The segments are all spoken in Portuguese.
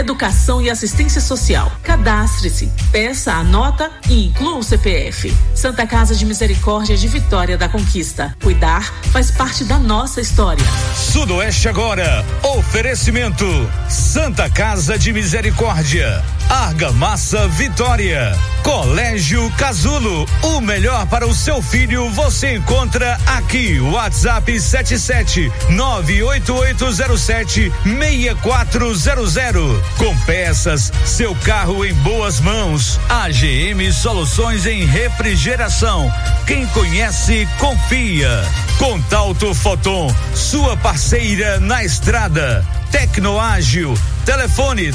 Educação e Assistência Social. Cadastre-se, peça a nota e inclua o CPF. Santa Casa de Misericórdia de Vitória da Conquista. Cuidar faz parte da nossa história. Sudoeste agora. Oferecimento Santa Casa de Misericórdia. Argamassa Vitória. Colégio Casulo. O melhor para o seu filho você encontra aqui. WhatsApp 77-98807-6400. Com peças, seu carro em boas mãos. AGM Soluções em Refrigeração. Quem conhece, confia. Contalto Foton, sua parceira na estrada. Tecnoágil, telefone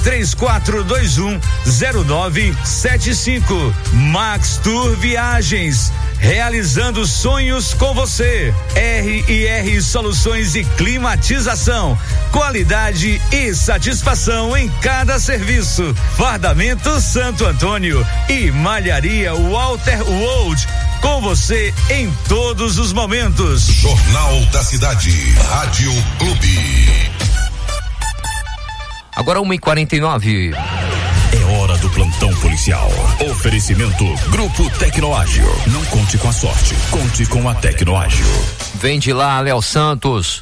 3421-0975. Max Tour Viagens, realizando sonhos com você. R&R Soluções e Climatização, qualidade e satisfação em cada serviço. Fardamento Santo Antônio e Malharia Walter Wold, com você em todos os momentos. Jornal da Cidade, Rádio Clube. Agora 1h49. É hora do plantão policial. Oferecimento Grupo Tecnoágil. Não conte com a sorte, conte com a Tecnoágil. Vem de lá, Léo Santos.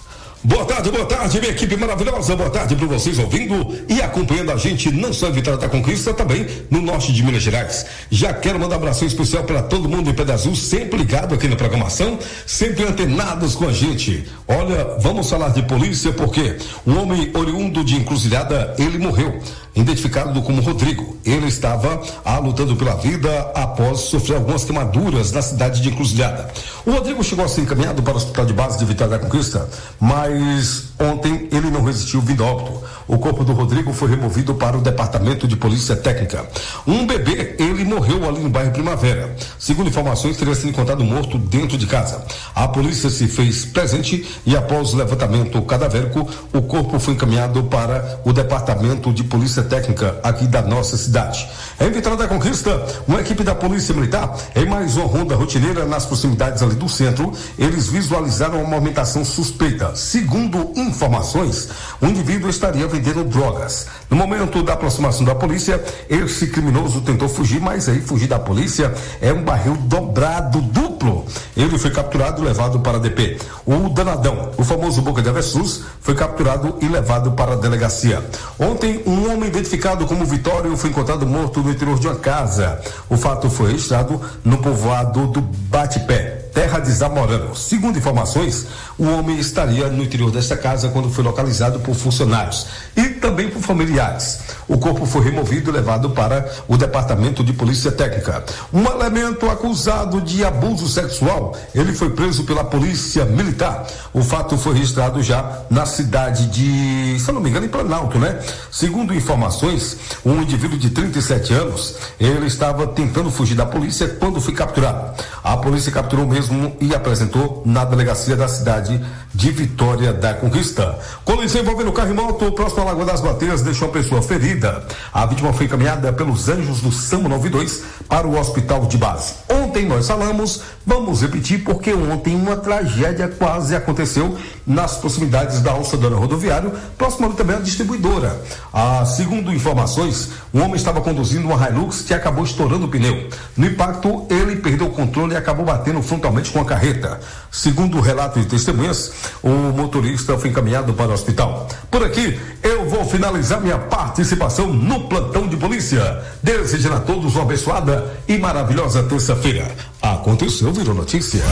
Boa tarde, minha equipe maravilhosa. Boa tarde para vocês ouvindo e acompanhando a gente não só em Vitória da Conquista, também no norte de Minas Gerais. Já quero mandar um abraço especial para todo mundo em Pedra Azul, sempre ligado aqui na programação, sempre antenados com a gente. Olha, vamos falar de polícia porque um homem oriundo de Encruzilhada, ele morreu, identificado como Rodrigo. Ele estava lutando pela vida após sofrer algumas queimaduras na cidade de Encruzilhada. O Rodrigo chegou a ser encaminhado para o Hospital de Base de Vitória da Conquista, mas ontem ele não resistiu vindo a óbito. O corpo do Rodrigo foi removido para o Departamento de Polícia Técnica. Um bebê, ele morreu ali no bairro Primavera. Segundo informações, teria sido encontrado morto dentro de casa. A polícia se fez presente e após o levantamento cadavérico, o corpo foi encaminhado para o Departamento de Polícia Técnica aqui da nossa cidade. Em Vitória da Conquista, uma equipe da Polícia Militar, em mais uma ronda rotineira nas proximidades ali do centro, eles visualizaram uma movimentação suspeita. Segundo informações, o indivíduo estaria vendendo drogas. No momento da aproximação da polícia, esse criminoso tentou fugir, mas aí fugir da polícia é um barril dobrado, duplo. Ele foi capturado e levado para a DP. O danadão, o famoso Boca de Avestruz, foi capturado e levado para a delegacia. Ontem, um homem identificado como Vitório foi encontrado morto no interior de uma casa. O fato foi registrado no povoado do Bate-Pé, terra de Zamorano. Segundo informações, o homem estaria no interior desta casa quando foi localizado por funcionários e também por familiares. O corpo foi removido e levado para o Departamento de Polícia Técnica. Um elemento acusado de abuso sexual, ele foi preso pela Polícia Militar. O fato foi registrado já na cidade de, se eu não me engano, em Planalto, né? Segundo informações, um indivíduo de 37 anos, ele estava tentando fugir da polícia quando foi capturado. A polícia capturou mesmo e apresentou na delegacia da cidade de Vitória da Conquista. Colisão envolvendo carro e moto próximo à Lagoa das Bateias deixou a pessoa ferida. A vítima foi encaminhada pelos Anjos do SAMU 92 para o Hospital de Base. Ontem nós falamos, vamos repetir, porque ontem uma tragédia quase aconteceu nas proximidades da Alça Dona Rodoviário, próximo ali também à distribuidora. Segundo informações, um homem estava conduzindo uma Hilux que acabou estourando o pneu. No impacto, ele perdeu o controle e acabou batendo frontalmente com a carreta. Segundo o relato de testemunhas, o motorista foi encaminhado para o hospital. Por aqui, eu vou finalizar minha participação no plantão de polícia, desejando a todos uma abençoada e maravilhosa terça-feira. Aconteceu, virou notícia.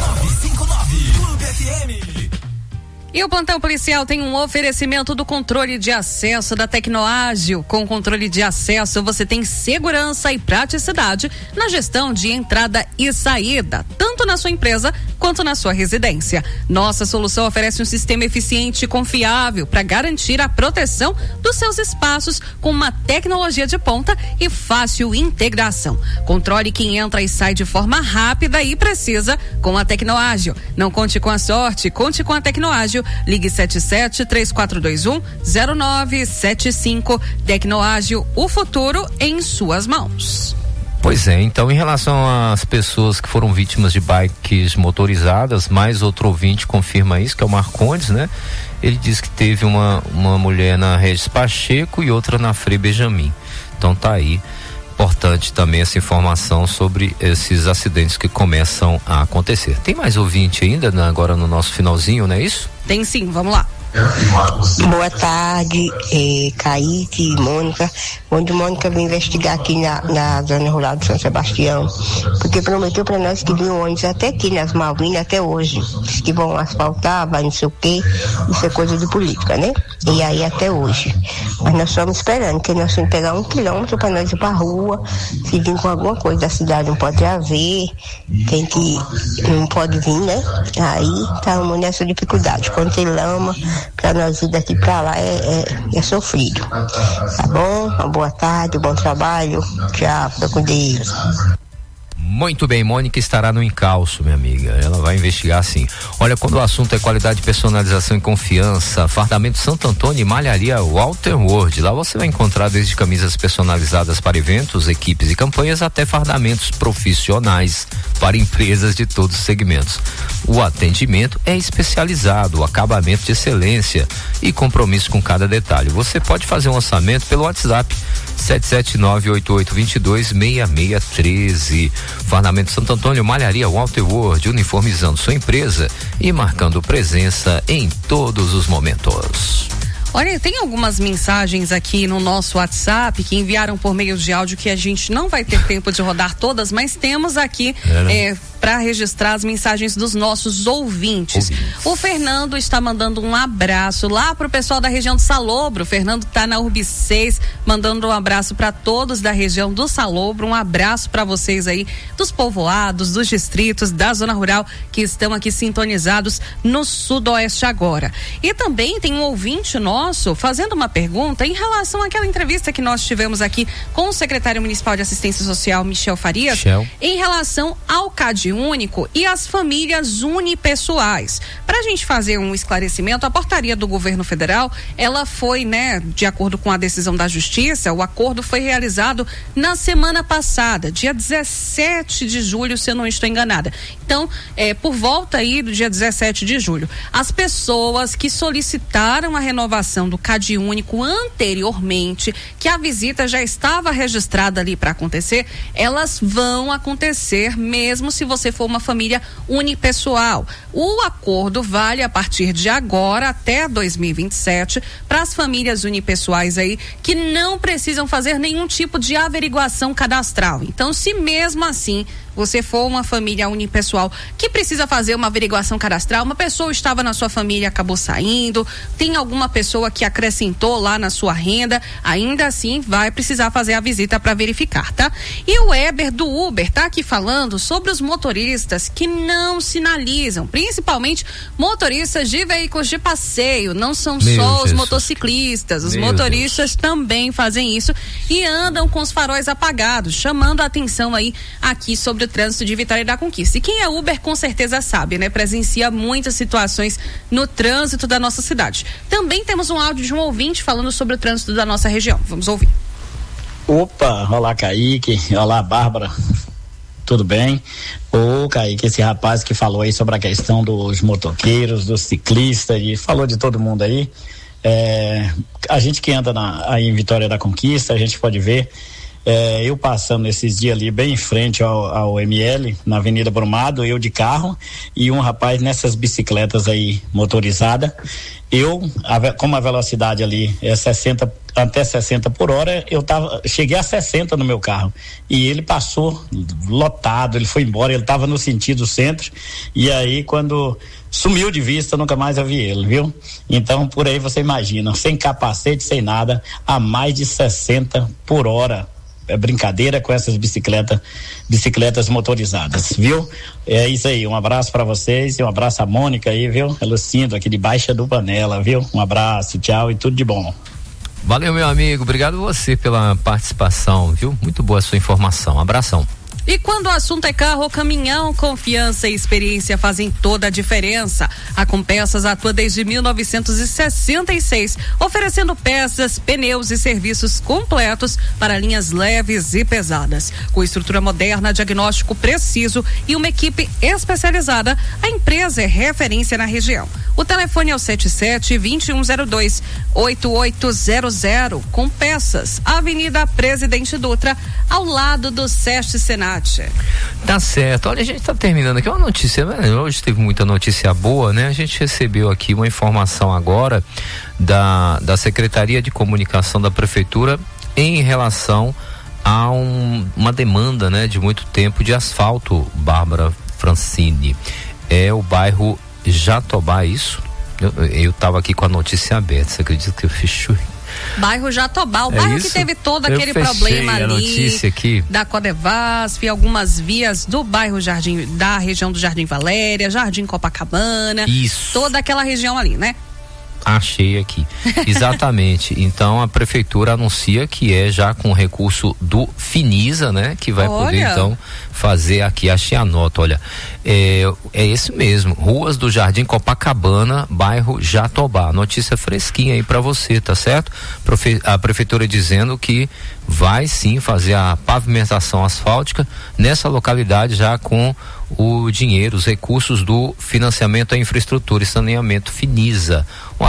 959 Clube FM. E o plantão policial tem um oferecimento do controle de acesso da Tecnoágil. Com o controle de acesso, você tem segurança e praticidade na gestão de entrada e saída, tanto na sua empresa quanto na sua residência. Nossa solução oferece um sistema eficiente e confiável para garantir a proteção dos seus espaços com uma tecnologia de ponta e fácil integração. Controle quem entra e sai de forma rápida e precisa com a Tecnoágil. Não conte com a sorte, conte com a Tecnoágil. Ligue 77-3421-0975. Tecnoágil, o futuro em suas mãos. Pois é, então em relação às pessoas que foram vítimas de bikes motorizadas, mais outro ouvinte confirma isso, que é o Marcondes, né? Ele disse que teve uma mulher na Regis Pacheco e outra na Frei Benjamin. Então tá aí, importante também essa informação sobre esses acidentes que começam a acontecer. Tem mais ouvinte ainda, né, agora no nosso finalzinho, não é isso? Tem sim, vamos lá. Boa tarde, Kaique, Mônica. Onde Mônica veio investigar aqui na zona rural de São Sebastião, porque prometeu para nós que vinha um ônibus até aqui nas Malvinas, até hoje. Diz que vão asfaltar, vai não sei o quê, isso é coisa de política, né? E aí até hoje. Mas nós estamos esperando, que nós temos que pegar 1 quilômetro para nós ir pra rua, se vir com alguma coisa da cidade, não pode haver, não pode vir, né? Aí estamos nessa dificuldade. Quando tem lama, para nós ir daqui para lá é sofrido. Tá bom? Uma boa tarde, bom trabalho. Tchau, fica com Deus. Muito bem, Mônica estará no encalço, minha amiga. Ela vai investigar sim. Olha, quando o assunto é qualidade, personalização e confiança, Fardamento Santo Antônio e Malharia Walter Ward. Lá você vai encontrar desde camisas personalizadas para eventos, equipes e campanhas, até fardamentos profissionais para empresas de todos os segmentos. O atendimento é especializado, o acabamento de excelência e compromisso com cada detalhe. Você pode fazer um orçamento pelo WhatsApp 779-8822-6613. Fardamento Santo Antônio, Malharia Walter Ward, uniformizando sua empresa e marcando presença em todos os momentos. Olha, tem algumas mensagens aqui no nosso WhatsApp que enviaram por meio de áudio que a gente não vai ter tempo de rodar todas, mas temos aqui para registrar as mensagens dos nossos ouvintes. O Fernando está mandando um abraço lá pro pessoal da região do Salobro. O Fernando tá na Urb 6, mandando um abraço para todos da região do Salobro. Um abraço para vocês aí dos povoados, dos distritos, da zona rural que estão aqui sintonizados no Sudoeste agora. E também tem um ouvinte nosso fazendo uma pergunta em relação àquela entrevista que nós tivemos aqui com o secretário municipal de assistência social, Michel Farias, em relação ao CAD único e as famílias unipessoais. Para a gente fazer um esclarecimento, a portaria do governo federal, ela foi, de acordo com a decisão da justiça, o acordo foi realizado na semana passada, dia 17 de julho, se eu não estou enganada. Então, por volta aí do dia 17 de julho, as pessoas que solicitaram a renovação do CAD único anteriormente, que a visita já estava registrada ali para acontecer, elas vão acontecer mesmo se você for uma família unipessoal. O acordo vale a partir de agora até 2027 para as famílias unipessoais aí que não precisam fazer nenhum tipo de averiguação cadastral. Então, se mesmo assim você for uma família unipessoal que precisa fazer uma averiguação cadastral, uma pessoa estava na sua família, acabou saindo, tem alguma pessoa que acrescentou lá na sua renda, ainda assim vai precisar fazer a visita para verificar, tá? E o Eber do Uber tá aqui falando sobre os motoristas que não sinalizam, principalmente motoristas de veículos de passeio, não são só os motociclistas, os motoristas também fazem isso e andam com os faróis apagados, chamando a atenção aí aqui sobre o trânsito de Vitória da Conquista. E quem é Uber com certeza sabe, presencia muitas situações no trânsito da nossa cidade. Também temos um áudio de um ouvinte falando sobre o trânsito da nossa região. Vamos ouvir. Opa, olá Kaique, olá Bárbara, tudo bem? Ô Kaique, esse rapaz que falou aí sobre a questão dos motoqueiros, dos ciclistas e falou de todo mundo aí, a gente que anda aí em Vitória da Conquista, a gente pode ver, eu passando esses dias ali bem em frente ao ML, na Avenida Brumado, eu de carro e um rapaz nessas bicicletas aí motorizada. Como a velocidade ali é 60, até 60 por hora, cheguei a 60 no meu carro e ele passou lotado, ele foi embora, ele estava no sentido centro e aí quando sumiu de vista, nunca mais eu vi ele, viu? Então por aí você imagina, sem capacete, sem nada, a mais de 60 por hora. É brincadeira com essas bicicletas motorizadas, viu? É isso aí, um abraço para vocês e um abraço à Mônica aí, viu? A Lucindo aqui de Baixa do Panela, viu? Um abraço, tchau e tudo de bom. Valeu, meu amigo, obrigado você pela participação, viu? Muito boa a sua informação, abração. E quando o assunto é carro ou caminhão, confiança e experiência fazem toda a diferença. A Compeças atua desde 1966, oferecendo peças, pneus e serviços completos para linhas leves e pesadas. Com estrutura moderna, diagnóstico preciso e uma equipe especializada, a empresa é referência na região. O telefone é o 77-2102-8800. Compeças, Avenida Presidente Dutra, ao lado do SESC Senat. Tá certo. Olha, a gente tá terminando aqui uma notícia, né? Hoje teve muita notícia boa, né? A gente recebeu aqui uma informação agora da Secretaria de Comunicação da Prefeitura em relação a uma demanda, né, de muito tempo de asfalto, Bárbara Francini. É o bairro Jatobá, isso? Eu tava aqui com a notícia aberta, você acredita que eu fiz Bairro Jatobá, o bairro que teve todo aquele problema ali da Codevasf, algumas vias do bairro Jardim, da região do Jardim Valéria, Jardim Copacabana, isso, toda aquela região ali, né? Achei aqui, exatamente. Então a prefeitura anuncia que é já com recurso do Finisa, né? Que vai poder então fazer aqui, achei a nota, olha, é esse mesmo, ruas do Jardim Copacabana, bairro Jatobá, notícia fresquinha aí pra você, tá certo? A prefeitura dizendo que vai sim fazer a pavimentação asfáltica nessa localidade já com o dinheiro, os recursos do financiamento à infraestrutura e saneamento Finisa.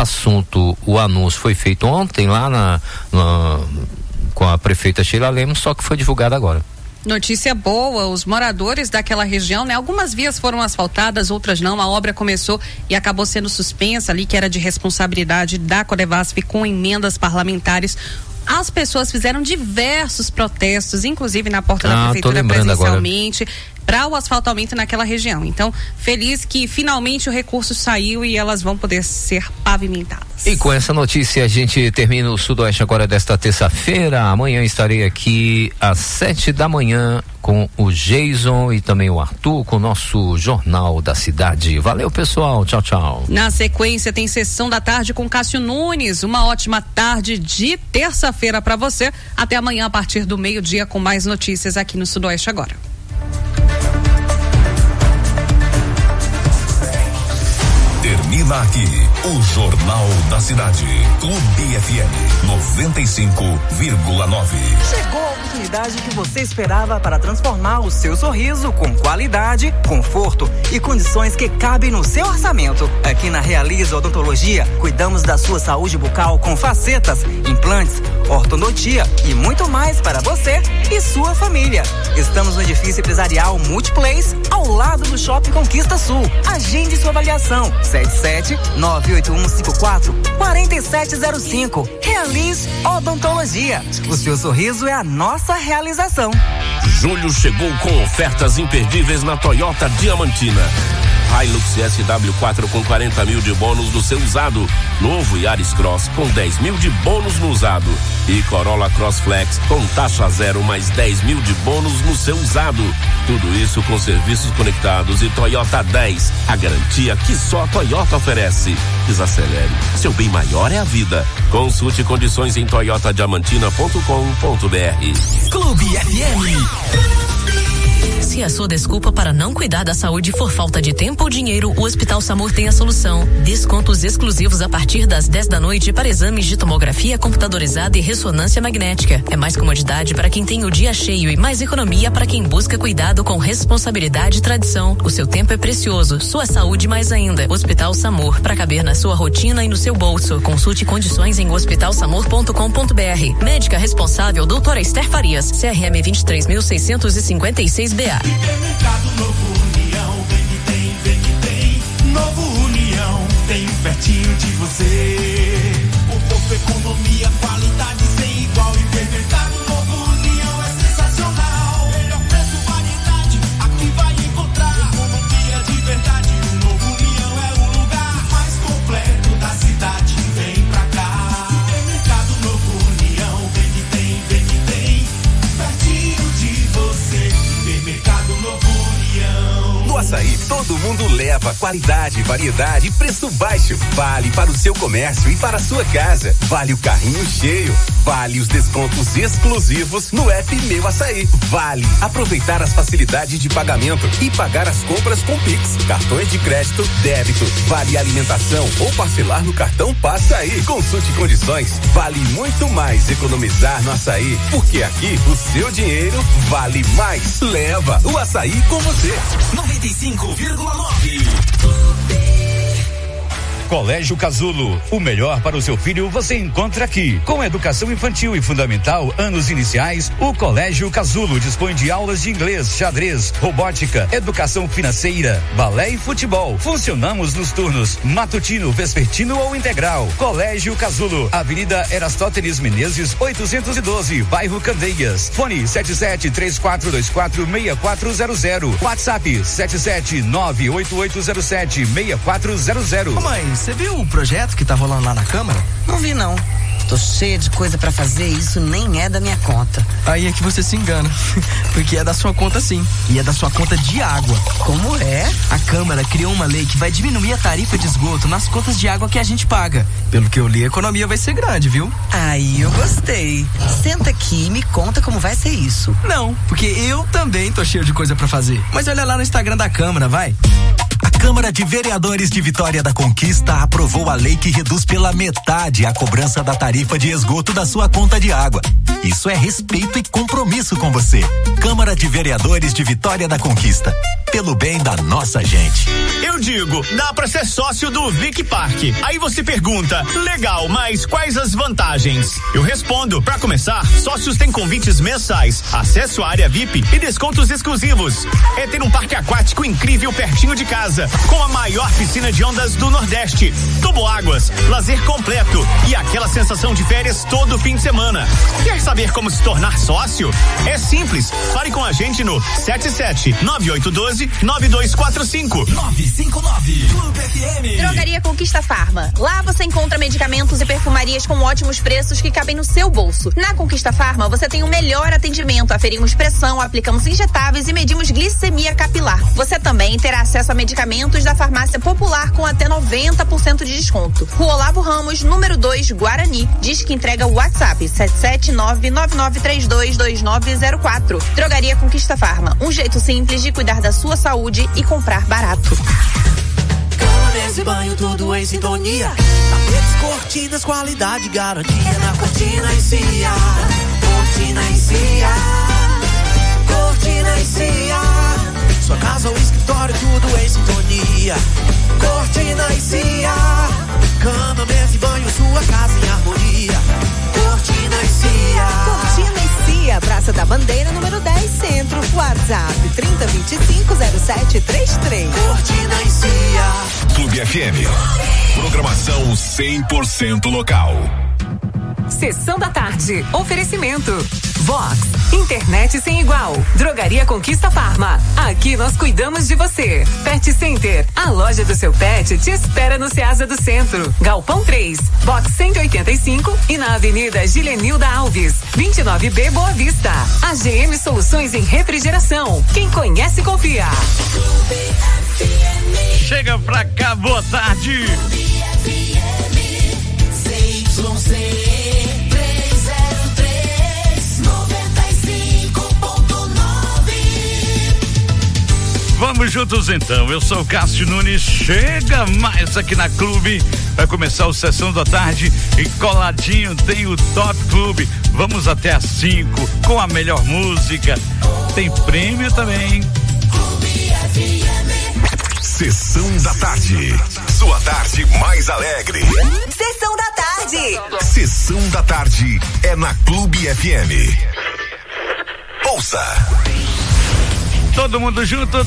O anúncio foi feito ontem lá com a prefeita Sheila Lemos, só que foi divulgado agora. Notícia boa, os moradores daquela região, né? Algumas vias foram asfaltadas, outras não, a obra começou e acabou sendo suspensa ali, que era de responsabilidade da Codevasf com emendas parlamentares. As pessoas fizeram diversos protestos, inclusive na porta da prefeitura presencialmente, para o asfaltamento naquela região. Então, feliz que finalmente o recurso saiu e elas vão poder ser pavimentadas. E com essa notícia a gente termina o Sudoeste agora desta terça-feira. Amanhã estarei aqui às 7 da manhã com o Jason e também o Arthur com o nosso Jornal da Cidade. Valeu, pessoal. Tchau, tchau. Na sequência tem Sessão da Tarde com Cássio Nunes. Uma ótima tarde de terça-feira para você. Até amanhã a partir do meio-dia com mais notícias aqui no Sudoeste agora. Termina aqui o Jornal da Cidade. Clube FM 95,9. Chegou a oportunidade que você esperava para transformar o seu sorriso com qualidade, conforto e condições que cabem no seu orçamento. Aqui na Realiza Odontologia, cuidamos da sua saúde bucal com facetas, implantes, ortodontia e muito mais para você e sua família. Estamos no edifício empresarial Multiplace, ao lado do Shopping Conquista Sul. Agende sua avaliação. 77-98154-4705. Realize Odontologia. O seu sorriso é a nossa realização. Julho chegou com ofertas imperdíveis na Toyota Diamantina. Hilux SW4 com 40 mil de bônus no seu usado. Novo Yaris Cross com 10 mil de bônus no usado. E Corolla Cross Flex com taxa zero mais 10 mil de bônus no seu usado. Tudo isso com serviços conectados e Toyota 10. A garantia que só a Toyota oferece. Desacelere. Seu bem maior é a vida. Consulte condições em toyotadiamantina.com.br. Clube FM. Se a sua desculpa para não cuidar da saúde for falta de tempo ou dinheiro, o Hospital Samur tem a solução. Descontos exclusivos a partir das 10 da noite para exames de tomografia computadorizada e ressonância magnética. É mais comodidade para quem tem o dia cheio e mais economia para quem busca cuidado com responsabilidade e tradição. O seu tempo é precioso, sua saúde mais ainda. Hospital Samur, para caber na sua rotina e no seu bolso. Consulte condições em hospitalsamur.com.br. Médica responsável, doutora Esther Farias, CRM 23.656BA. Supermercado Novo União, vem que tem. Novo União, tem pertinho de você. Conforto, economia, qualidade sem igual. Supermercado Novo União é sensacional. Melhor preço, variedade, aqui vai encontrar. Economia de verdade, o Novo União é o lugar mais completo da cidade. Vem pra cá. Supermercado Novo União, vem que tem. Pertinho de você. Supermercado Novo União. No açaí, todo mundo leva leva qualidade, variedade e preço baixo. Vale para o seu comércio e para a sua casa. Vale o carrinho cheio. Vale os descontos exclusivos no app Meu Açaí. Vale aproveitar as facilidades de pagamento e pagar as compras com Pix, cartões de crédito, débito. Vale alimentação ou parcelar no cartão Passa Aí. Consulte condições. Vale muito mais economizar no açaí, porque aqui o seu dinheiro vale mais. Leva o açaí com você. 95,9. Colégio Casulo, o melhor para o seu filho você encontra aqui. Com educação infantil e fundamental, anos iniciais, o Colégio Casulo dispõe de aulas de inglês, xadrez, robótica, educação financeira, balé e futebol. Funcionamos nos turnos matutino, vespertino ou integral. Colégio Casulo, Avenida Erastótenes Menezes, 812, bairro Candeias. Fone 7734246400. WhatsApp 77988076400. Mãe, você viu o projeto que tá rolando lá na Câmara? Não vi, não. Tô cheia de coisa pra fazer e isso nem é da minha conta. Aí é que você se engana, porque é da sua conta sim, e é da sua conta de água. Como é? A Câmara criou uma lei que vai diminuir a tarifa de esgoto nas contas de água que a gente paga. Pelo que eu li, a economia vai ser grande, viu? Aí eu gostei. Senta aqui e me conta como vai ser isso. Não, porque eu também tô cheio de coisa pra fazer. Mas olha lá no Instagram da Câmara, vai. A Câmara de Vereadores de Vitória da Conquista aprovou a lei que reduz pela metade a cobrança da tarifa de esgoto da sua conta de água. Isso é respeito e compromisso com você. Câmara de Vereadores de Vitória da Conquista. Pelo bem da nossa gente. Eu digo, dá pra ser sócio do Vic Park. Aí você pergunta, legal, mas quais as vantagens? Eu respondo, pra começar, sócios têm convites mensais, acesso à área VIP e descontos exclusivos. É ter um parque aquático incrível pertinho de casa, com a maior piscina de ondas do Nordeste, toboáguas, lazer completo e aquela sensação de férias todo fim de semana. Quer saber como se tornar sócio? É simples, fale com a gente no 779812-9245. 959 Clube FM. Drogaria Conquista Farma. Lá você encontra medicamentos e perfumarias com ótimos preços que cabem no seu bolso. Na Conquista Farma você tem o melhor atendimento. Aferimos pressão, aplicamos injetáveis e medimos glicemia capilar. Você também terá acesso a medicamentos da farmácia popular com até 90% de desconto. Rua Olavo Ramos, número 2, Guarani. Diz que entrega o WhatsApp 77999322904. Drogaria Conquista Farma. Um jeito simples de cuidar da sua saúde e comprar barato. Cama, mesa e banho, tudo em sintonia. Tapetes, cortinas, qualidade, garantia na Cortina e Cia. Cortina e Cia. Cortina e Cia. Sua casa ou escritório, tudo em sintonia. Cortina e Cia. Cama, mesa e banho, sua casa em harmonia. Cortina e Cia. Cortina e Cia, Praça da Bandeira, número 10, Centro. WhatsApp 3025-0733. Cortina e Cia. Clube FM. Programação 100% local. Sessão da tarde. Oferecimento. Vox. Internet sem igual. Drogaria Conquista Farma. Aqui nós cuidamos de você. Pet Center. A loja do seu pet te espera no Ceasa do Centro. Galpão 3. Box 185 e na Avenida Gilenilda Alves. 29B Boa Vista. AGM Soluções em Refrigeração. Quem conhece, confia. Chega pra cá, boa tarde. Vamos juntos então, eu sou o Cássio Nunes, chega mais aqui na Clube, vai começar o Sessão da Tarde e coladinho tem o Top Clube, vamos até às 5 com a melhor música, tem prêmio também. Sessão da Tarde, sua tarde mais alegre. Sessão da Tarde. Sessão da Tarde é na Clube FM. Ouça. Todo mundo junto,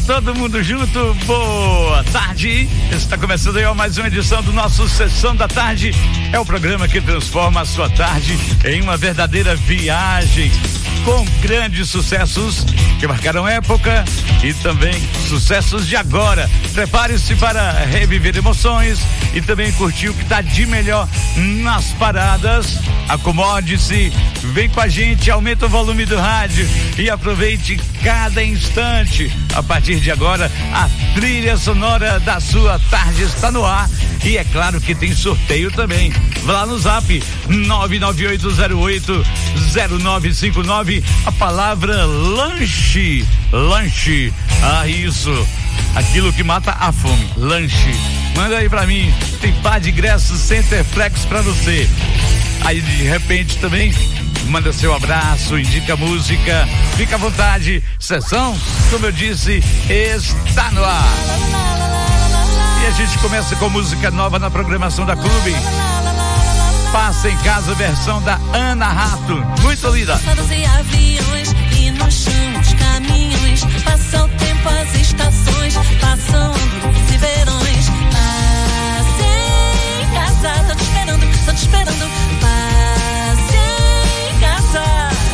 boa tarde. Está começando aí mais uma edição do nosso Sessão da Tarde. É o programa que transforma a sua tarde em uma verdadeira viagem com grandes sucessos que marcaram época e também sucessos de agora. Prepare-se para reviver emoções e também curtir o que está de melhor nas paradas. Acomode-se, vem com a gente, aumenta o volume do rádio e aproveite cada instante. A partir de agora, a trilha sonora da sua tarde está no ar e é claro que tem sorteio também. Vá lá no zap 998080959, a palavra lanche, isso, aquilo que mata a fome, lanche. Manda aí pra mim, tem par de ingressos Centerflex pra você. Aí de repente também manda seu abraço, indica música, fica à vontade. Sessão, como eu disse, está no ar. E a gente começa com música nova na programação da Clube. Passa em Casa, versão da Ana Rato, muito linda. E aviões e no chão os caminhões, passa o tempo, as estações, passam anos e verões. Passe em casa, tô te esperando, passe em casa.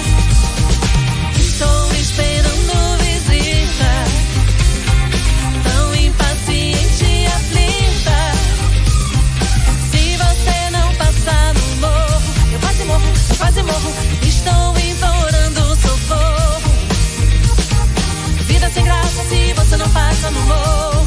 Estou esperando visita, tão impaciente e aflita. Se você não passar no morro, eu quase morro, estou implorando socorro. Vida sem graça se você não passa no morro.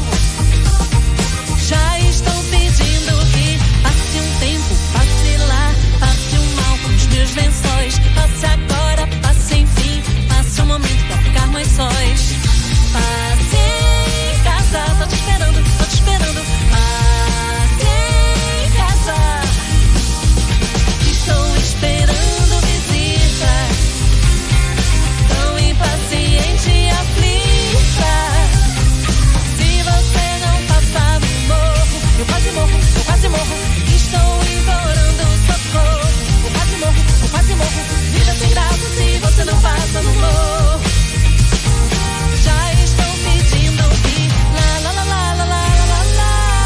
Já estou pedindo que passe um tempo, passe lá, passe o mal com os meus lençóis. Passe agora, passe enfim, passe um momento pra ficar mais sós. Passe em casa, tô te esperando, passe em casa. Estou esperando visita, tão impaciente e aflita. Se você não passar no morro, eu quase morro, estou implorando socorro. Eu quase morro, vida sem graça se você não passa no morro. Já estou pedindo que lá lá lá lá lá lá lá lá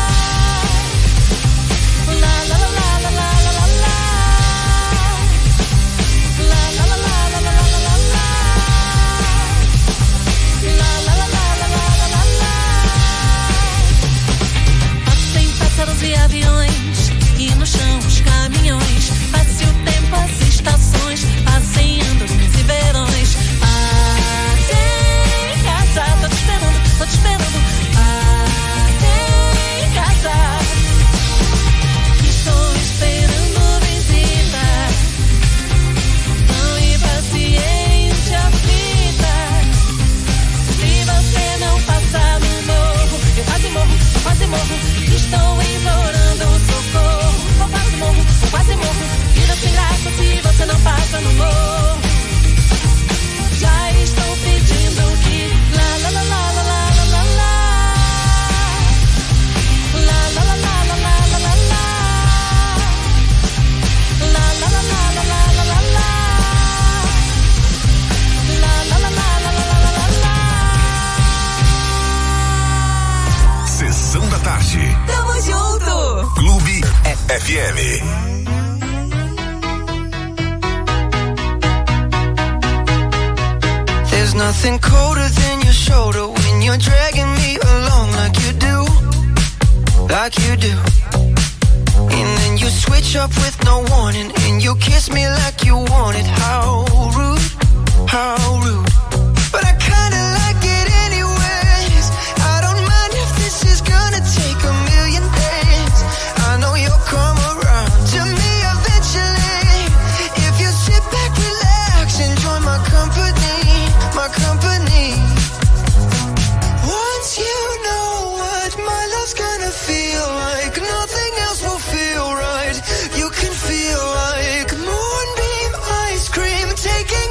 lá lá lá lá lá lá lá lá. Passem pássaros e aviões e no chão os caminhões. Passe o tempo, as estações, passem anos e verões. Passe em casa, tô te esperando, passe em casa. Estou esperando visita, tão impaciente, aflita. Se você não passar no morro, eu quase morro, estou implorando socorro. Eu quase morro, vida sem graça se você não passa no morro. Já estou pedindo que lá lá lá lá lá lá lá lá lá lá lá lá lá lá lá lá Sessão da tarde. Tamo junto. Clube FM. There's nothing colder than your shoulder when you're dragging me along like you do. And then you switch up with no warning and you kiss me like you want it. How rude. But I kinda like it anyways. I don't mind if this is gonna take a million days. I know you'll come around to me eventually. If you sit back, relax, enjoy my company. Once you know what my love's gonna feel like, nothing else will feel right. You can feel like moonbeam ice cream taking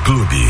Clube.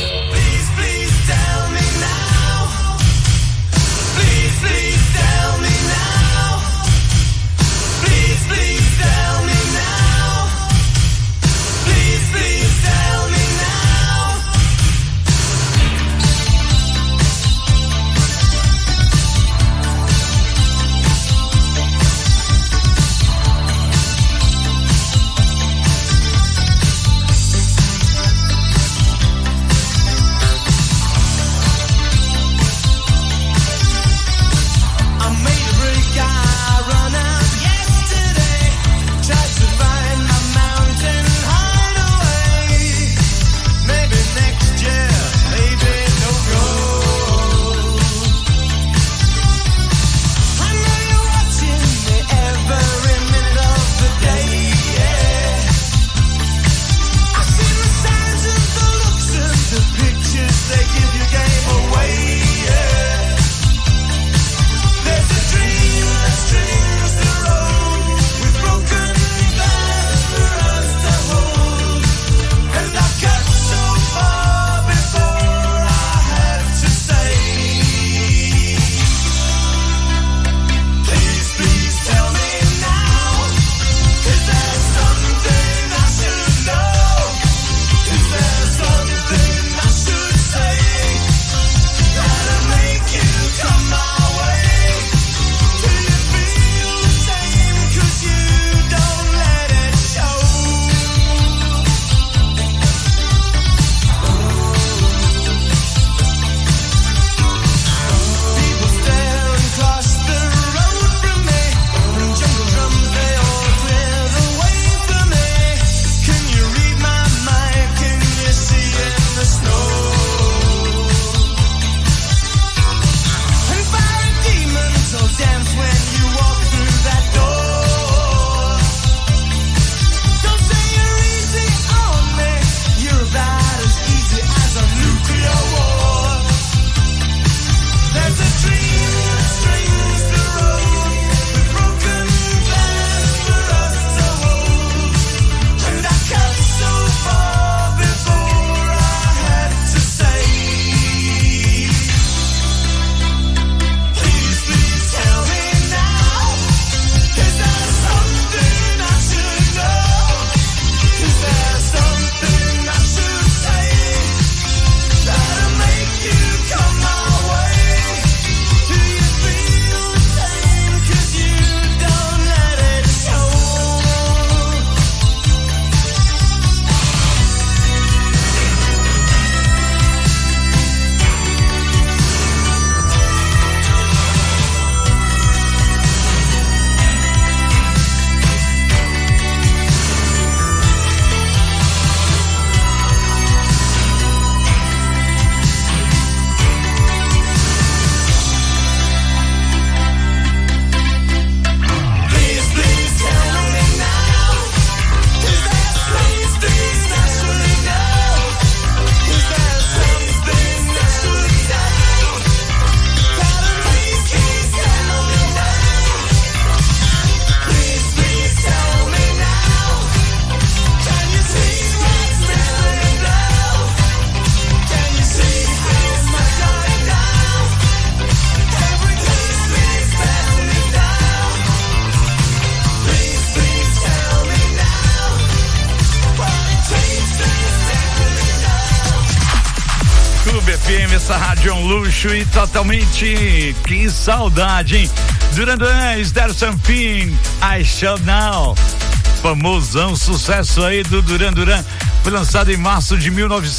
FM, essa rádio é um luxo e totalmente, que saudade, hein? Duran Duran, Is There Something I Shall Know? Famosão, sucesso aí do Duran Duran, foi lançado em março de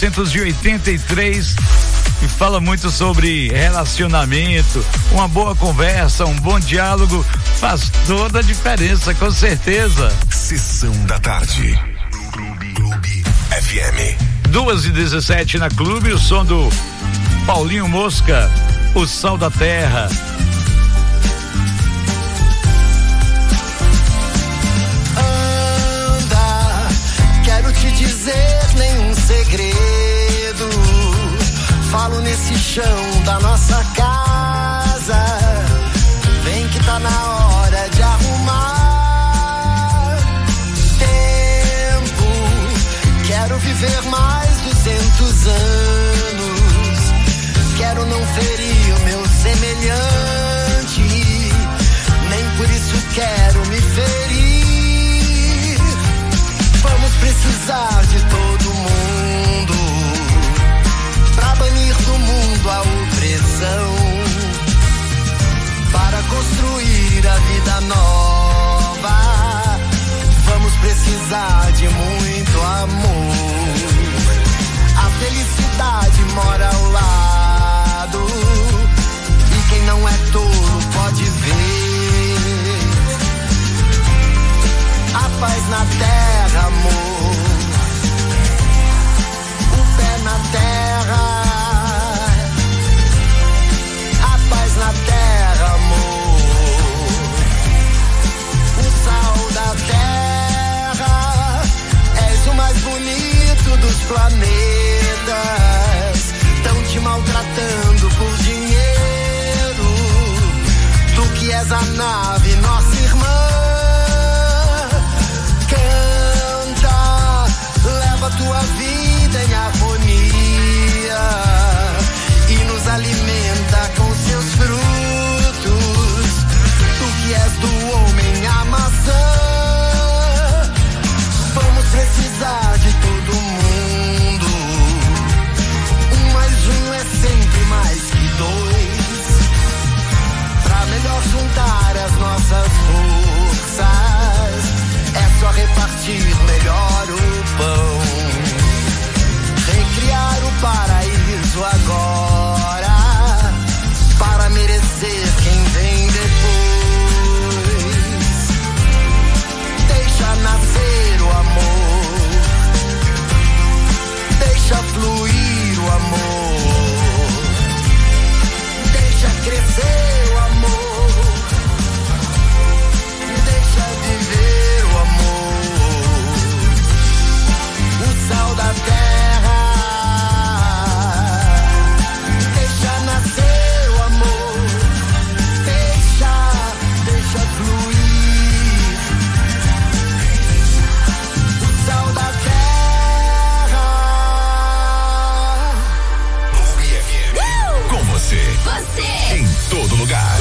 1983 e fala muito sobre relacionamento, uma boa conversa, um bom diálogo, faz toda a diferença, com certeza. Sessão da tarde. Clube FM. 2h17 na Clube, o som do Paulinho Mosca, O Sal da Terra. Anda, quero te dizer nenhum segredo. Falo nesse chão da nossa casa. Vem que tá na hora de arrumar tempo. Quero viver mais 200 a vida nova. Vamos precisar de muito amor. A felicidade mora ao lado, e quem não é tolo pode ver. A paz na terra, amor. O pé na terra. Na terra, amor, o sal da terra, és o mais bonito dos planetas. Tão te maltratando por dinheiro, tu que és a nave, nossa irmã. Canta, leva tua vida em harmonia e nos alimenta com seus frutos. Tu que és do homem a maçã. Vamos precisar de todo mundo. Um mais um é sempre mais que dois. Pra melhor juntar as nossas forças, é só repartir melhor o pão. Recriar o paraíso agora, para merecer quem vem depois. Deixa nascer o amor, deixa fluir o amor, deixa crescer o amor, deixa viver o amor. O sal da terra, deixa nascer o amor, deixa fluir. O sal da terra. Com você. Em todo lugar.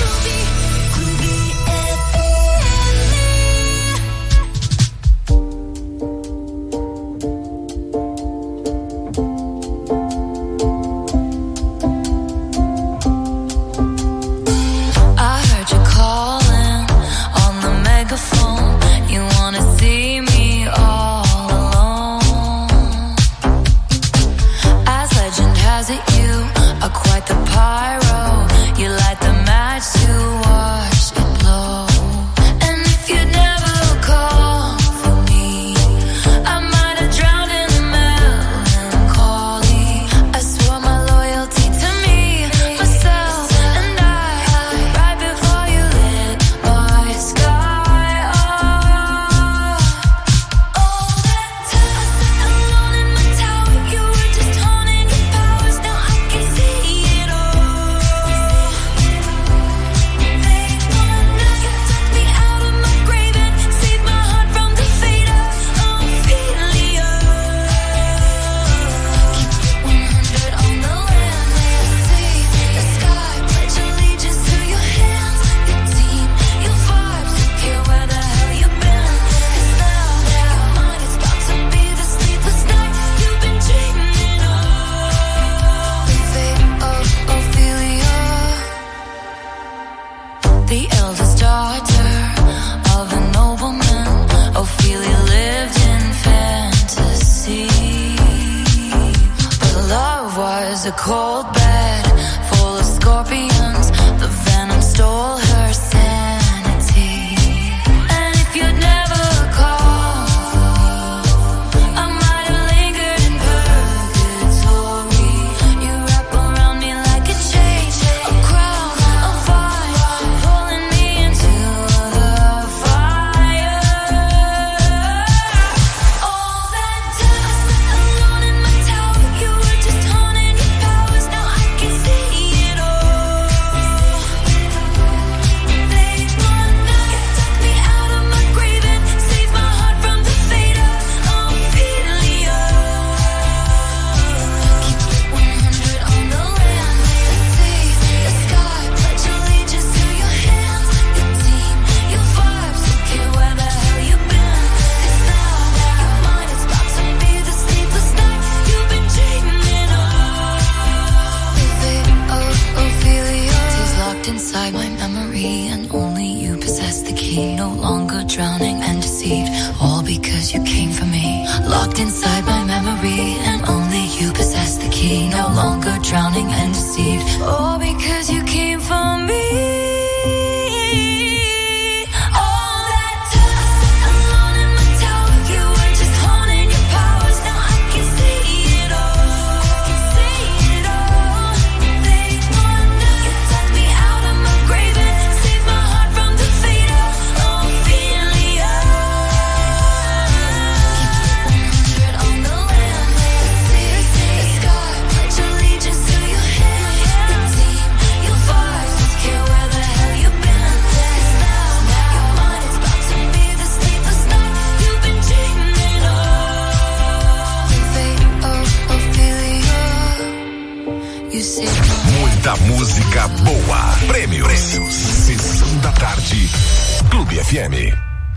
I heard you calling on the megaphone. You wanna see me all alone. As legend has it, you are quite the pyro. You light the match to watch it blow. And if you'd never call for me, I might have drowned in the melancholy. I swore my loyalty to me, myself, and I. Right before you lit my sky up. All that time I sat alone in my tower, you were just honing your powers. Now I can see it all. You took me out of my grave and saved my heart from the fate of Ophelia. Keep it 100 on the land, may I see the sky. Pledge allegiance to your hands, your team, your vibes. Don't care where the hell you've been. 'Cause now mine is about to be the sleepless night you've been dreaming of. The fate of Ophelia, the eldest daughter of a nobleman. Ophelia lived in fantasy, but love was a cold bed full of scorpions. The venom stole her sanity. And if you'd never called, I might have lingered in purgatory. You wrap around me like a chain, a crown, a vine, pulling me into the fire. All that time I sat alone in my tower, you were just honing your powers. Now I key. No longer drowning and deceived. All because you came for me. Locked inside my memory, and only you possess the key. No longer drowning and deceived. All because you came for me. Muita música boa. Prêmios. Sessão da tarde. Clube FM.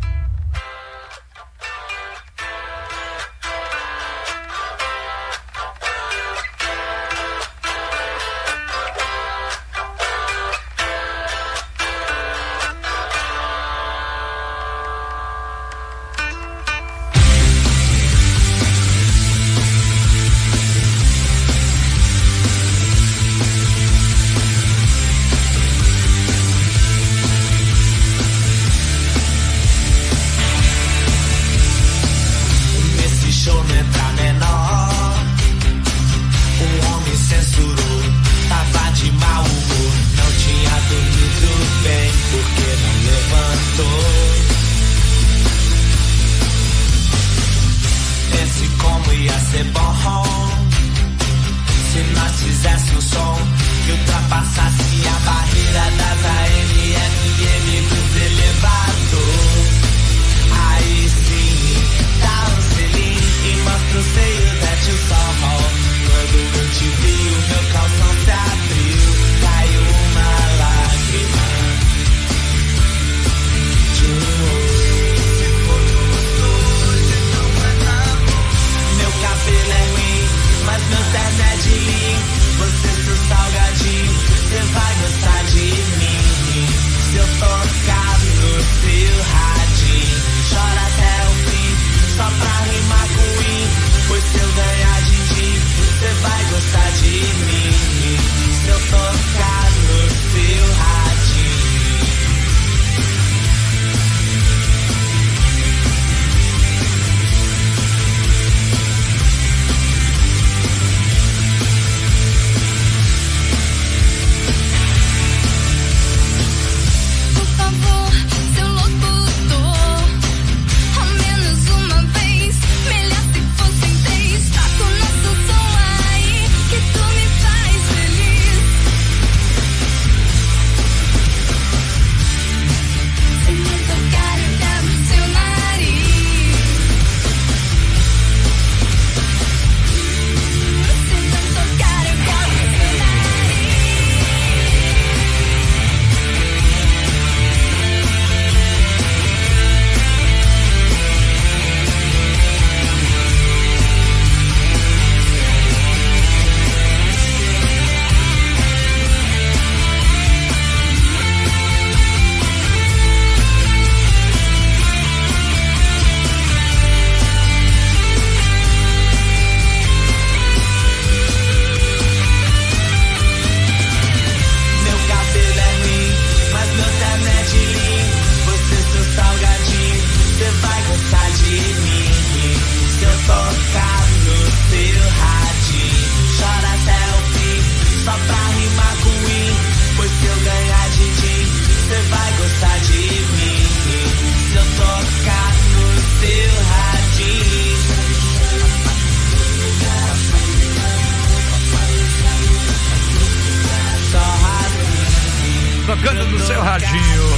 Tocando no seu radinho.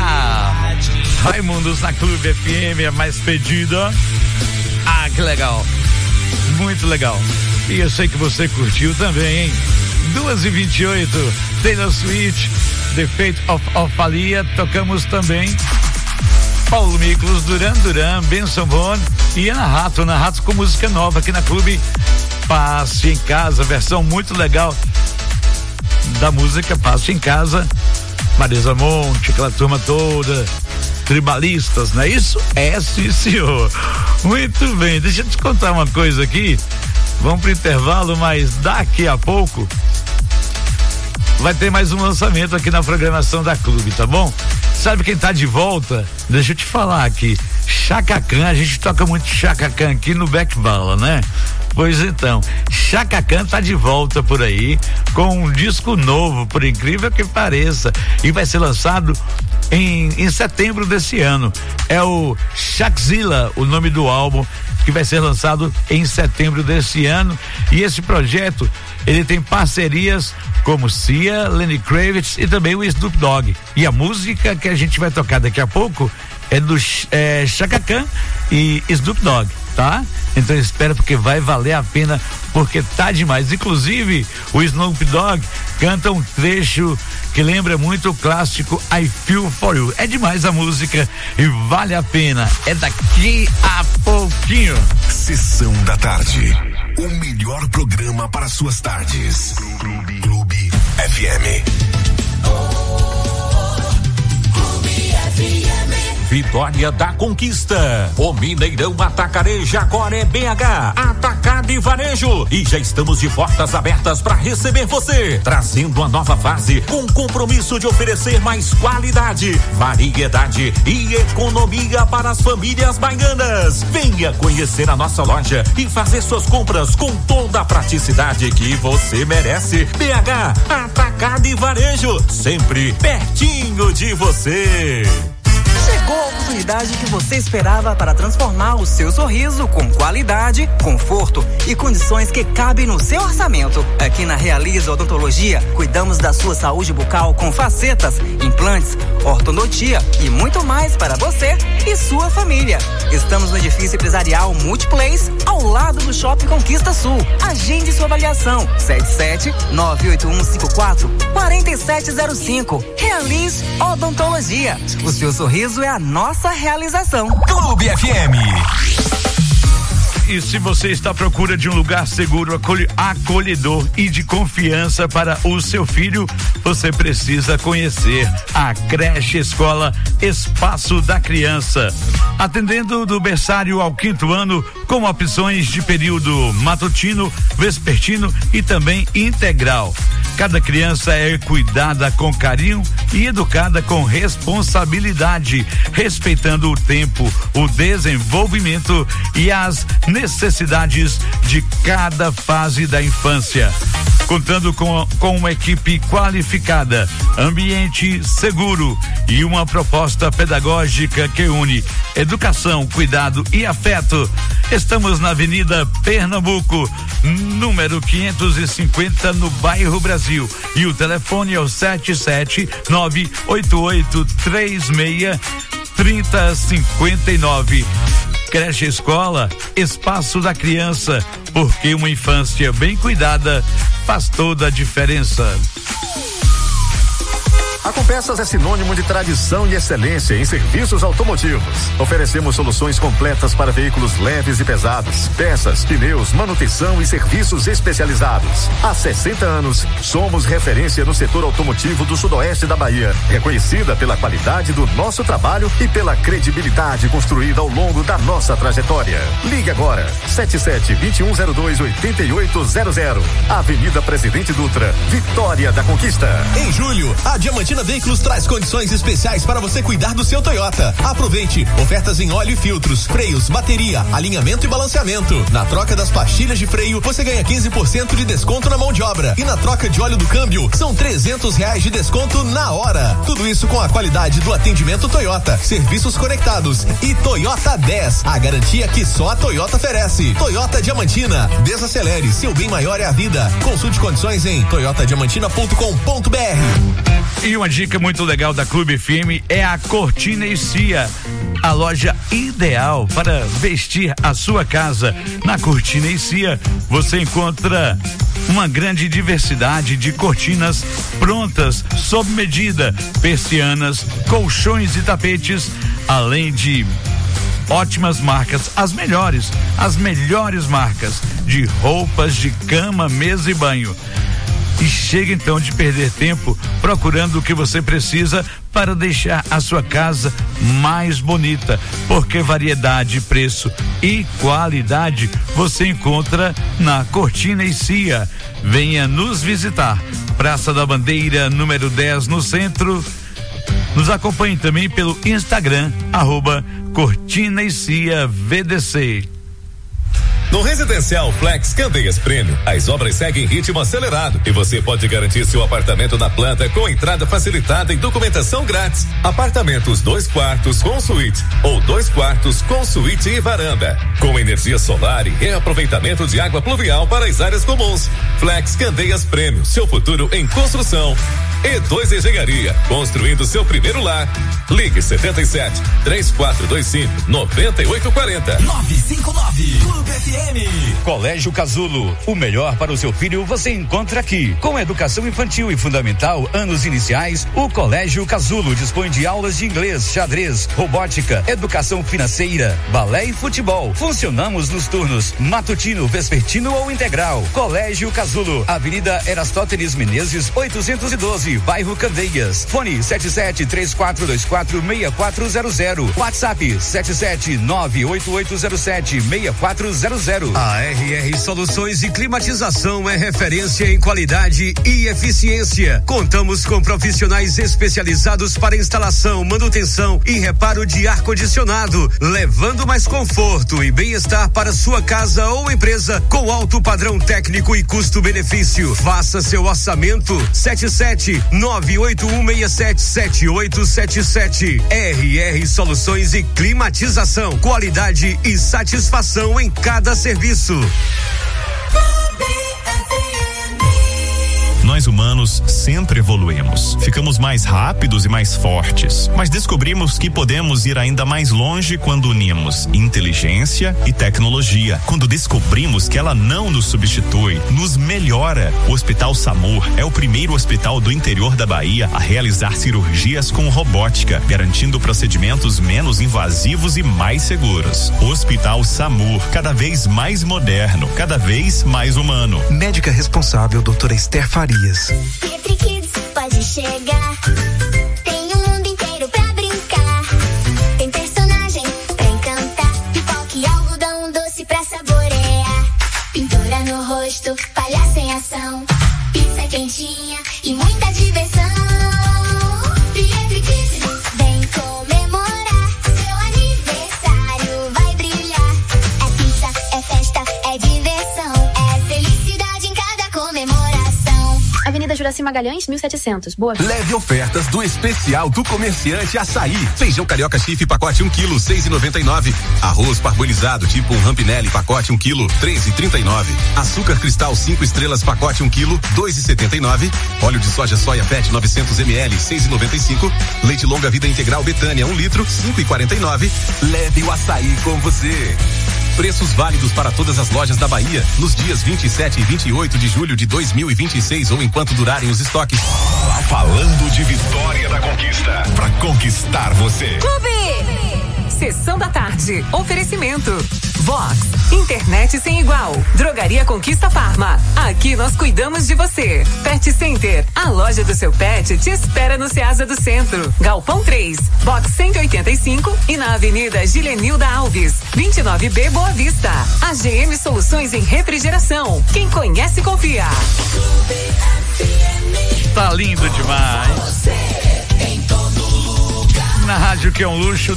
Ah, Raimundos na Clube FM, é mais pedida. Ah, que legal. Muito legal. E eu sei que você curtiu também, hein? 2h28, Taylor Swift, The Fate of Ophalia. Tocamos também Paulo Miklos, Duran Duran, Benson Boone e Ana Rato com música nova aqui na Clube. Passe em Casa, versão muito legal da música Passe em Casa. Marisa Monte, aquela turma toda. tribalistas, não é isso? É, sim, senhor. Muito bem, deixa eu te contar uma coisa aqui. Vamos pro intervalo, mas daqui a pouco vai ter mais um lançamento aqui na programação da Clube, tá bom? Sabe quem tá de volta? Deixa eu te falar aqui. Chaka Khan, a gente toca muito Chaka Khan aqui no Back Bala, né? Pois então, Chaka Khan tá de volta por aí com um disco novo, por incrível que pareça, e vai ser lançado em setembro desse ano. É o Shakzilla, o nome do álbum, que vai ser lançado em setembro desse ano. E esse projeto, ele tem parcerias como Sia, Lenny Kravitz e também o Snoop Dogg. E a música que a gente vai tocar daqui a pouco é do Chaka Khan e Snoop Dogg, tá? Então espera, porque vai valer a pena, porque tá demais. Inclusive, o Snoop Dogg canta um trecho que lembra muito o clássico I Feel For You. É demais a música e vale a pena. É daqui a pouquinho. Sessão da tarde. O melhor programa para suas tardes. Clube FM. Vitória da Conquista. O Mineirão Atacarejo agora é BH, Atacado e Varejo. E já estamos de portas abertas para receber você, trazendo uma nova fase com compromisso de oferecer mais qualidade, variedade e economia para as famílias baianas. Venha conhecer a nossa loja e fazer suas compras com toda a praticidade que você merece. BH, Atacado e Varejo, sempre pertinho de você. Chegou a oportunidade que você esperava para transformar o seu sorriso com qualidade, conforto e condições que cabem no seu orçamento. Aqui na Realiza Odontologia, cuidamos da sua saúde bucal com facetas, implantes, ortodontia e muito mais para você e sua família. Estamos no edifício empresarial Multiplace, ao lado do Shopping Conquista Sul. Agende sua avaliação. 77-98154-4705. Realize Odontologia. O seu sorriso é a nossa realização. Clube FM. E se você está à procura de um lugar seguro, acolhedor e de confiança para o seu filho, você precisa conhecer a Creche Escola Espaço da Criança. Atendendo do berçário ao 5º ano, com opções de período matutino, vespertino e também integral. Cada criança é cuidada com carinho e educada com responsabilidade, respeitando o tempo, o desenvolvimento e as necessidades de cada fase da infância. Contando com uma equipe qualificada, ambiente seguro e uma proposta pedagógica que une educação, cuidado e afeto. Estamos na Avenida Pernambuco, número 550, no bairro Brasil. E o telefone é o 77988363059. Creche Escola Espaço da Criança, porque uma infância bem cuidada faz toda a diferença. A Compeças é sinônimo de tradição e excelência em serviços automotivos. Oferecemos soluções completas para veículos leves e pesados, peças, pneus, manutenção e serviços especializados. Há 60 anos, somos referência no setor automotivo do sudoeste da Bahia, reconhecida pela qualidade do nosso trabalho e pela credibilidade construída ao longo da nossa trajetória. Ligue agora, 77-2102-8800. Avenida Presidente Dutra, Vitória da Conquista. Em julho, a Diamantina Veículos traz condições especiais para você cuidar do seu Toyota. Aproveite ofertas em óleo e filtros, freios, bateria, alinhamento e balanceamento. Na troca das pastilhas de freio, você ganha 15% de desconto na mão de obra. E na troca de óleo do câmbio, são R$300 de desconto na hora. Tudo isso com a qualidade do atendimento Toyota, serviços conectados e Toyota 10, a garantia que só a Toyota oferece. Toyota Diamantina, desacelere, seu bem maior é a vida. Consulte condições em toyotadiamantina.com.br. E uma dica muito legal da Clube FM é a Cortina e Cia, a loja ideal para vestir a sua casa. Na Cortina e Cia você encontra uma grande diversidade de cortinas prontas, sob medida, persianas, colchões e tapetes, além de ótimas marcas, as melhores marcas de roupas de cama, mesa e banho. E chega então de perder tempo procurando o que você precisa para deixar a sua casa mais bonita, porque variedade, preço e qualidade você encontra na Cortina e Cia. Venha nos visitar. Praça da Bandeira, número 10, no centro. Nos acompanhe também pelo Instagram, @Cortina e Cia VDC. No Residencial Flex Candeias Prêmio, as obras seguem em ritmo acelerado e você pode garantir seu apartamento na planta com entrada facilitada e documentação grátis. Apartamentos 2 quartos com suíte ou 2 quartos com suíte e varanda, com energia solar e reaproveitamento de água pluvial para as áreas comuns. Flex Candeias Prêmio, seu futuro em construção. E2 Engenharia, construindo seu primeiro lar. Ligue 77 3425 9840. 959 Clube FM. Colégio Casulo, o melhor para o seu filho você encontra aqui. Com educação infantil e fundamental, anos iniciais, o Colégio Casulo dispõe de aulas de inglês, xadrez, robótica, educação financeira, balé e futebol. Funcionamos nos turnos matutino, vespertino ou integral. Colégio Casulo, Avenida Erastótenes Menezes, 812, bairro Candeias. Fone 7734246400. WhatsApp 77988076400. A RR Soluções e Climatização é referência em qualidade e eficiência. Contamos com profissionais especializados para instalação, manutenção e reparo de ar-condicionado, levando mais conforto e bem-estar para sua casa ou empresa com alto padrão técnico e custo-benefício. Faça seu orçamento 981677877. RR Soluções e Climatização, qualidade e satisfação em cada serviço. Nós humanos sempre evoluímos. Ficamos mais rápidos e mais fortes, mas descobrimos que podemos ir ainda mais longe quando unimos inteligência e tecnologia. Quando descobrimos que ela não nos substitui, nos melhora. O Hospital SAMUR é o primeiro hospital do interior da Bahia a realizar cirurgias com robótica, garantindo procedimentos menos invasivos e mais seguros. Hospital SAMUR, cada vez mais moderno, cada vez mais humano. Médica responsável, doutora Esther Faria. Petri Kids pode chegar. Tem um mundo inteiro pra brincar. Tem personagem pra encantar. Pipoca e algodão doce pra saborear. Pintura no rosto, palhaço em ação. Pizza quentinha e muita diversão. Petri Kids vem comemorar. Seu aniversário vai brilhar. É pizza, é festa, é diversão. É felicidade em cada comemoração. Avenida Juraci Magalhães, 1700. Boa. Leve ofertas do especial do Comerciante Açaí. Feijão carioca chifre pacote 1 kg, 6,99. Arroz parbolizado tipo um Rampinelli pacote 1 kg, 3,39. Açúcar cristal 5 estrelas pacote 1 kg, 2,79. Óleo de soja pet 900 ml, 6,95. Leite longa vida integral Betânia 1 litro, 5,49. Leve o açaí com você. Preços válidos para todas as lojas da Bahia nos dias 27 e 28 de julho de 2026 ou enquanto durarem os estoques. Falando de Vitória da Conquista, pra conquistar você. Clube! Sessão da tarde. Oferecimento. Vox. Internet sem igual. Drogaria Conquista Farma. Aqui nós cuidamos de você. Pet Center. A loja do seu pet te espera no Ceasa do Centro. Galpão 3. Box 185 e na Avenida Gilenilda Alves. 29B Boa Vista. AGM Soluções em Refrigeração. Quem conhece, confia. Tá lindo demais. Na rádio que é um luxo,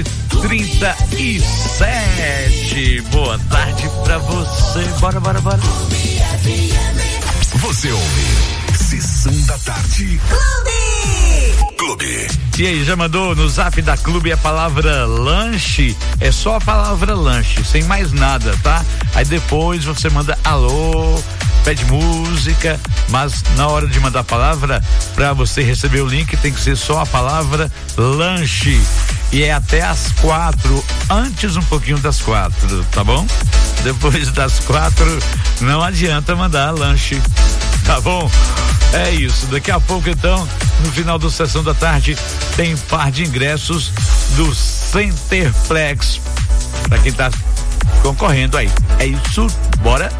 2h37. Boa tarde pra você. Bora. Você ouve Sessão da Tarde. Clube. E aí, já mandou no zap da Clube a palavra lanche? É só a palavra lanche, sem mais nada, tá? Aí depois você manda alô, pede música, mas na hora de mandar a palavra, pra você receber o link, tem que ser só a palavra lanche. E é até às 4, antes um pouquinho das 4, tá bom? Depois das 4, não adianta mandar lanche, tá bom? É isso, daqui a pouco então, no final do Sessão da Tarde, tem par de ingressos do Centerplex, pra quem tá concorrendo aí. É isso, bora?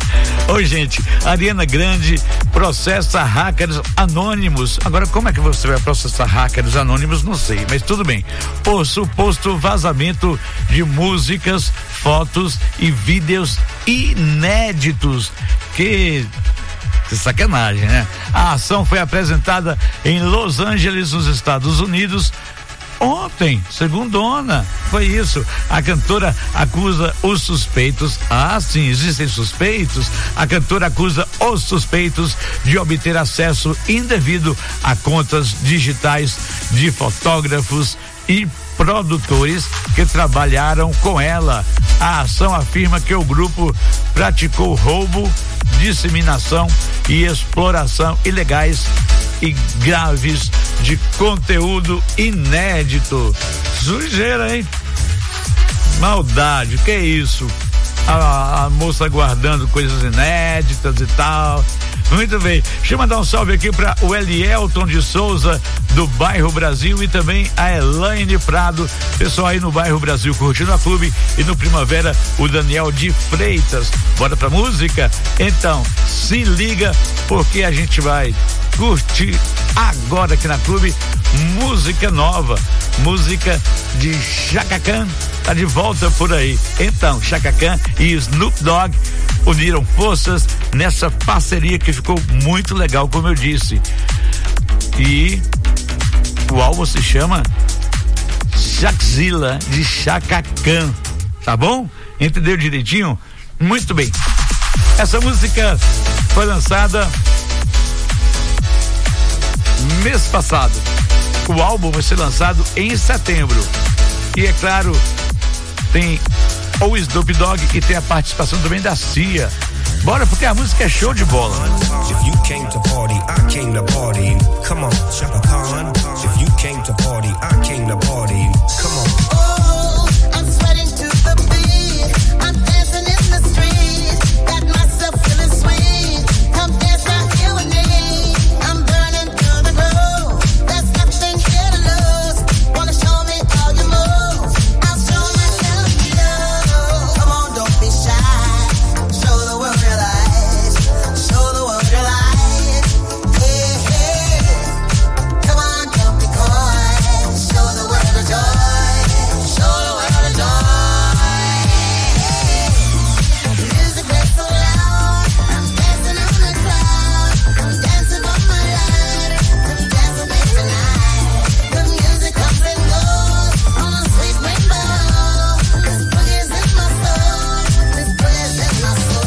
Oi, gente, Ariana Grande processa hackers anônimos. Agora, como é que você vai processar hackers anônimos? Não sei, mas tudo bem. Por suposto vazamento de músicas, fotos e vídeos inéditos. Que sacanagem, né? A ação foi apresentada em Los Angeles, nos Estados Unidos, ontem, segundona, foi isso. A cantora acusa os suspeitos, sim, existem suspeitos. A cantora acusa os suspeitos de obter acesso indevido a contas digitais de fotógrafos e produtores que trabalharam com ela. A ação afirma que o grupo praticou roubo, disseminação e exploração ilegais e graves de conteúdo inédito. Sujeira, hein? Maldade, que isso? A moça guardando coisas inéditas e tal. Muito bem, deixa eu mandar um salve aqui para o Elielton de Souza, do Bairro Brasil, e também a Elaine Prado, pessoal aí no Bairro Brasil curtindo a clube, e no Primavera o Daniel de Freitas. Bora pra música? Então, se liga, porque a gente vai curtir agora aqui na clube música nova, música de Chaka Khan, tá de volta por aí. Então, Chaka Khan e Snoop Dogg uniram forças nessa parceria que ficou muito legal, como eu disse. E o álbum se chama Shakzilla, de Chaka Khan, tá bom? Entendeu direitinho? Muito bem. Essa música foi lançada mês passado. O álbum vai ser lançado em setembro. E é claro, tem o Snoop Dogg e tem a participação também da Cia. Bora, porque a música é show de bola. If you came to party, I came to party. Come on, Chaka Khan. If you came to party, I came to party. Come on. Oh, I'm sweating to the beat. I'm dancing in the street. Got myself feeling sweet. Come dance out here with me. I'm burning to the groove. There's nothing here to lose. Wanna show me all your moves? I'll show myself to you. Come on, don't be shy. Show the world your lies. Show the world your lies. Hey, hey. Come on, don't be coy. Show the world the joy. Show the world the joy. The music gets so loud. I'm dancing on the cloud. I'm dancing on my life. I'm dancing late tonight. The music comes and goes on a sweet rainbow. This boogie's in my soul. This boogie's in my soul.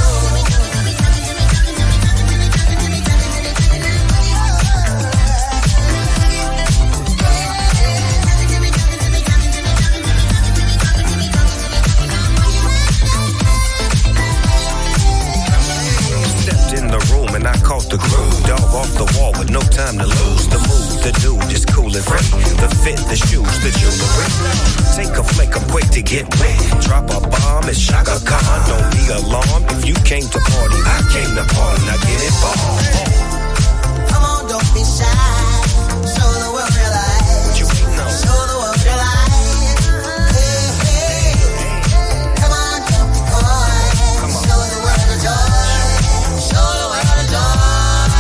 Stepped in the room and I caught the groove. Dog off the wall with no time to lose. The move, the dude is cool and free. The fit, the shoes, the jewelry. Take a flick, I'm quick to get wet. Drop a bomb, it's Chaka Khan. Don't be alarmed. If you came to party, I came to party. Now get it on. Come on, don't be shy. Show the world your lies. Show the world your lies. Hey, hey. Come on, don't be coy. Show the world the joy. Show the world the joy.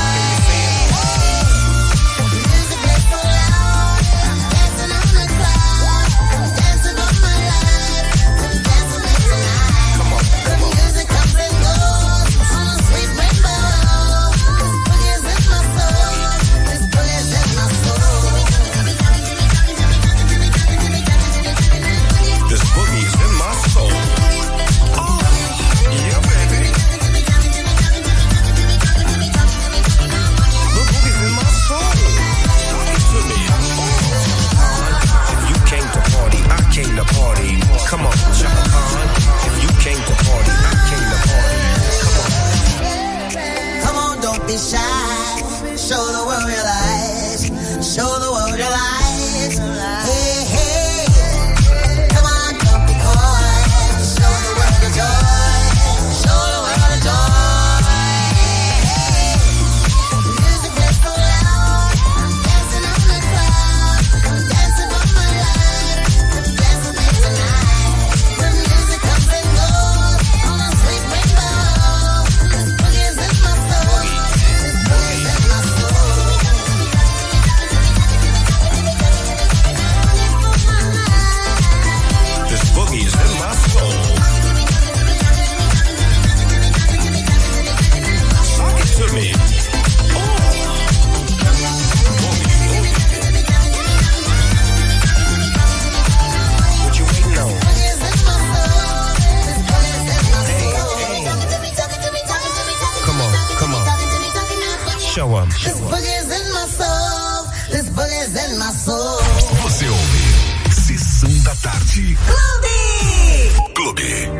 The music gets so loud. I'm dancing on the cloud. I'm dancing on my life. I'm dancing late tonight. The music comes and goes on a sweet rainbow. This boogie is in my soul. This boogie up. This boogie's in my soul. This boogie's in my soul. Você ouve Sessão da Tarde. Clube.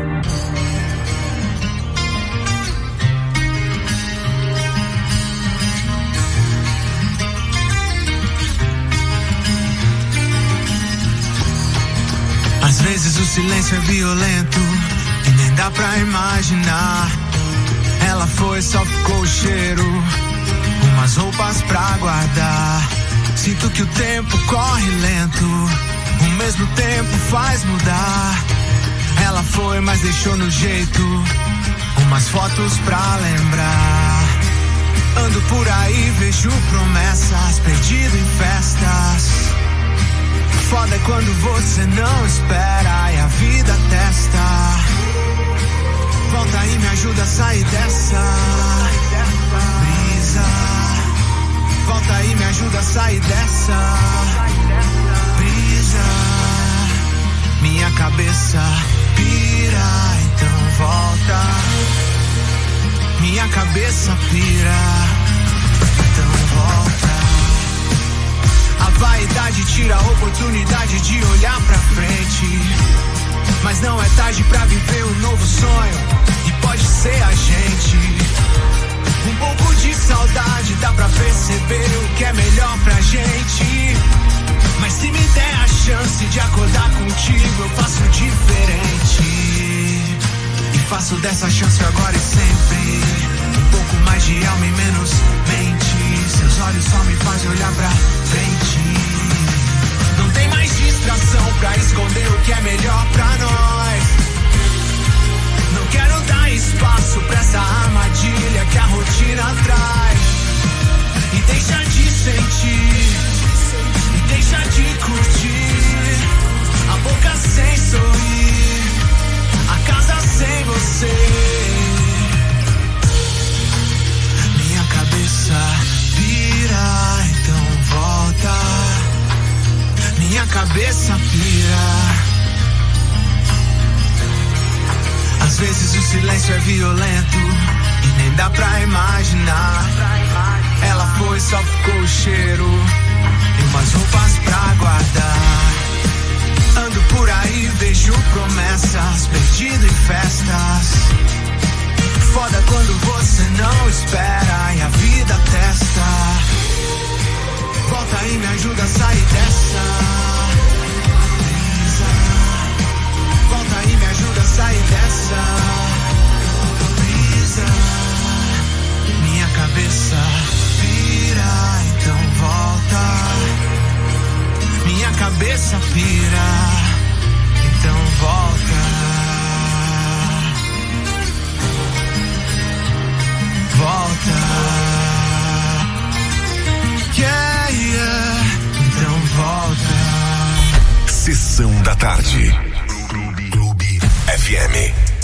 Às vezes o silêncio é violento e nem dá pra imaginar. Ela foi, só ficou o cheiro, umas roupas pra guardar. Sinto que o tempo corre lento, o mesmo tempo faz mudar. Ela foi, mas deixou no jeito, umas fotos pra lembrar. Ando por aí, vejo promessas, perdido em festas. Foda é quando você não espera e a vida testa. Volta aí, me ajuda a sair dessa brisa. Volta aí, me ajuda a sair dessa brisa. Minha cabeça pira, então volta. Minha cabeça pira, então volta. A vaidade tira a oportunidade de olhar pra frente. Mas não é tarde pra viver um novo sonho, e pode ser a gente. Um pouco de saudade dá pra perceber o que é melhor pra gente. Mas se me der a chance de acordar contigo, eu faço diferente. E faço dessa chance agora e sempre. Um pouco mais de alma e menos mente. Seus olhos só me fazem olhar pra frente. Não tem mais distração pra esconder o que é melhor pra nós. Não quero dar espaço pra essa armadilha que a rotina traz. E deixa de sentir, e deixa de curtir. A boca sem sorrir, a casa sem você. Minha cabeça pira, então volta. Minha cabeça pira. Às vezes o silêncio é violento e nem dá pra imaginar. Ela foi, só ficou o cheiro e umas roupas pra guardar. Ando por aí, vejo promessas, perdido em festas. Foda quando você não espera e a vida testa. Volta aí, me ajuda a sair dessa brisa. Volta aí, me ajuda a sair dessa brisa. Minha cabeça pira, então volta. Minha cabeça pira, então volta. Volta. Yeah, yeah. Então volta. Sessão da Tarde. Clube FM.